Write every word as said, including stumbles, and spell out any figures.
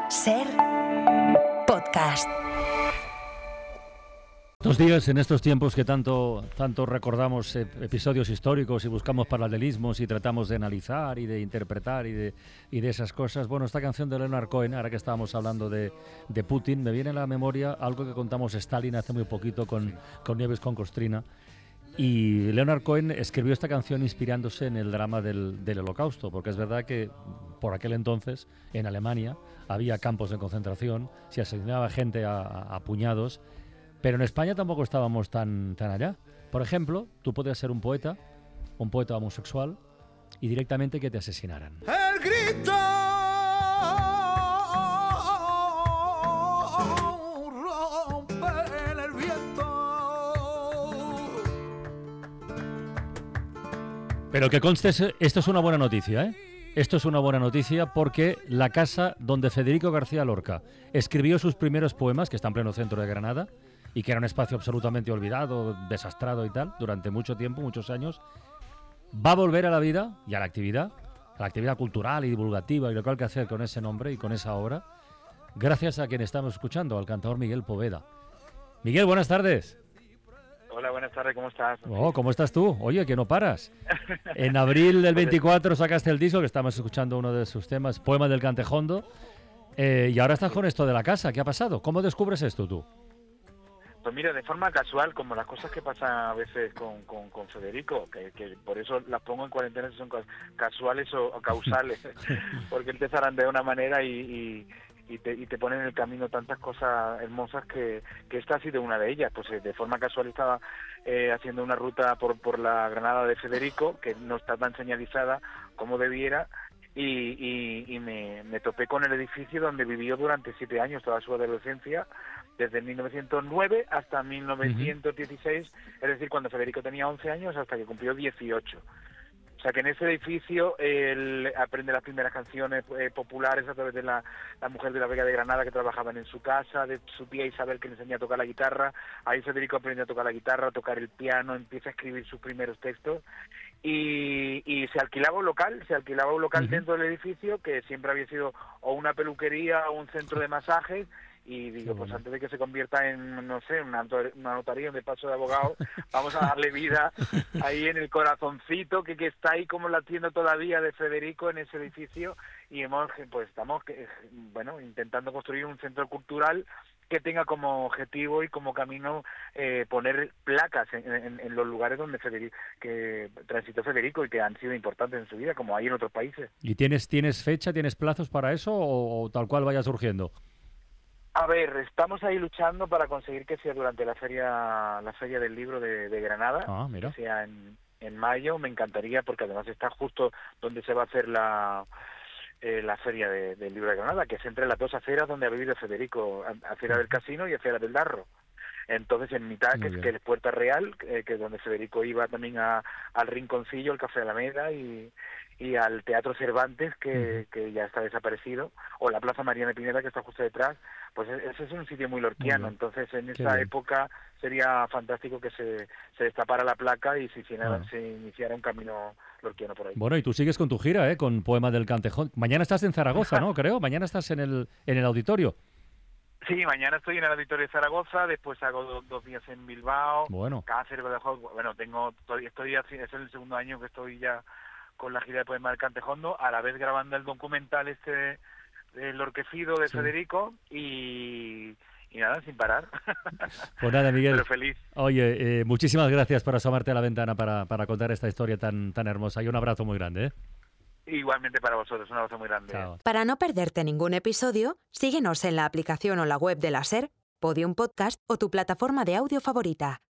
Ser podcast. Estos días, en estos tiempos que tanto, tanto recordamos eh, episodios históricos y buscamos paralelismos y tratamos de analizar y de interpretar y de, y de esas cosas, bueno, esta canción de Leonard Cohen, ahora que estábamos hablando de, de Putin, me viene a la memoria algo que contamos Stalin hace muy poquito con, con Nieves con Costrina. Y Leonard Cohen escribió esta canción inspirándose en el drama del, del Holocausto, porque es verdad que por aquel entonces, en Alemania, había campos de concentración, se asesinaba gente a, a, a puñados, pero en España tampoco estábamos tan, tan allá. Por ejemplo, tú podías ser un poeta, un poeta homosexual, y directamente que te asesinaran. El grito rompe en el viento. Pero que conste, esto es una buena noticia, ¿eh? Esto es una buena noticia porque la casa donde Federico García Lorca escribió sus primeros poemas, que está en pleno centro de Granada, y que era un espacio absolutamente olvidado, desastrado y tal, durante mucho tiempo, muchos años, va a volver a la vida y a la actividad, a la actividad cultural y divulgativa y lo que hay que hacer con ese nombre y con esa obra, gracias a quien estamos escuchando, al cantador Miguel Poveda. Miguel, buenas tardes. Hola, buenas tardes, ¿cómo estás? Oh, ¿cómo estás tú? Oye, que no paras. En abril del veinticuatro sacaste el disco, que estamos escuchando uno de sus temas, Poemas del Cantejondo, eh, y ahora estás con esto de la casa. ¿Qué ha pasado? ¿Cómo descubres esto tú? Pues mira, de forma casual, como las cosas que pasan a veces con, con, con Federico, que, que por eso las pongo en cuarentena si son casuales o, o causales, porque él te zarandea de una manera y, y, y, te, y te pone en el camino tantas cosas hermosas que, que esta ha sido una de ellas. Pues de forma casual estaba eh, haciendo una ruta por, por la Granada de Federico, que no está tan señalizada como debiera, y, y, y me, me topé con el edificio donde vivió durante siete años, toda su adolescencia, desde mil novecientos nueve hasta mil novecientos dieciséis, uh-huh. Es decir, cuando Federico tenía once años hasta que cumplió dieciocho. O sea que en ese edificio él aprende las primeras canciones eh, populares a través de la, la mujer de la Vega de Granada que trabajaban en su casa, de su tía Isabel que le enseñó a tocar la guitarra. Ahí Federico aprendió a tocar la guitarra, a tocar el piano, empieza a escribir sus primeros textos y, y se alquilaba un local, se alquilaba un local uh-huh. dentro del edificio que siempre había sido o una peluquería o un centro de masajes. Y digo, pues antes de que se convierta en, no sé, una, una notaría, un despacho de abogado, vamos a darle vida ahí en el corazoncito que, que está ahí como latiendo todavía de Federico en ese edificio. Y hemos, pues estamos, bueno, intentando construir un centro cultural que tenga como objetivo y como camino eh, poner placas en, en, en los lugares donde Federico, que transitó Federico y que han sido importantes en su vida, como hay en otros países. ¿Y tienes, tienes fecha, tienes plazos para eso o, o tal cual vaya surgiendo? A ver, estamos ahí luchando para conseguir que sea durante la feria la feria del libro de, de Granada, ah, mira. que sea en, en mayo. Me encantaría porque además está justo donde se va a hacer la eh, la feria de, del libro de Granada, que es entre las dos aceras donde ha vivido Federico, acera del Casino y acera del Darro. Entonces, en mitad, que es, que es Puerta Real, eh, que es donde Federico iba también a, al Rinconcillo, el Café Alameda y, y al Teatro Cervantes, que, uh-huh. que ya está desaparecido, o la Plaza Mariana Pineda, que está justo detrás. Pues ese es un sitio muy lorquiano. Muy Entonces, en esa época sería fantástico que se, se destapara la placa y se iniciara, uh-huh. se iniciara un camino lorquiano por ahí. Bueno, y tú sigues con tu gira, ¿eh? Con Poemas del Cantejón. Mañana estás en Zaragoza, ¿no? Creo. Mañana estás en el, en el auditorio. Sí, mañana estoy en el auditorio de Zaragoza, después hago do, dos días en Bilbao, bueno. Cáceres, Badajoz. Bueno, tengo, estoy, estoy, es el segundo año que estoy ya con la gira de Poemas del Cantejondo, a la vez grabando el documental este, el Orquecido de sí. Federico, y, y nada, sin parar. Pues nada, Miguel. Pero feliz. Oye, eh, muchísimas gracias por asomarte a la ventana para, para contar esta historia tan, tan hermosa, y un abrazo muy grande, ¿eh? Igualmente para vosotros, un abrazo muy grande. Chao. Para no perderte ningún episodio, síguenos en la aplicación o la web de la SER, Podium Podcast o tu plataforma de audio favorita.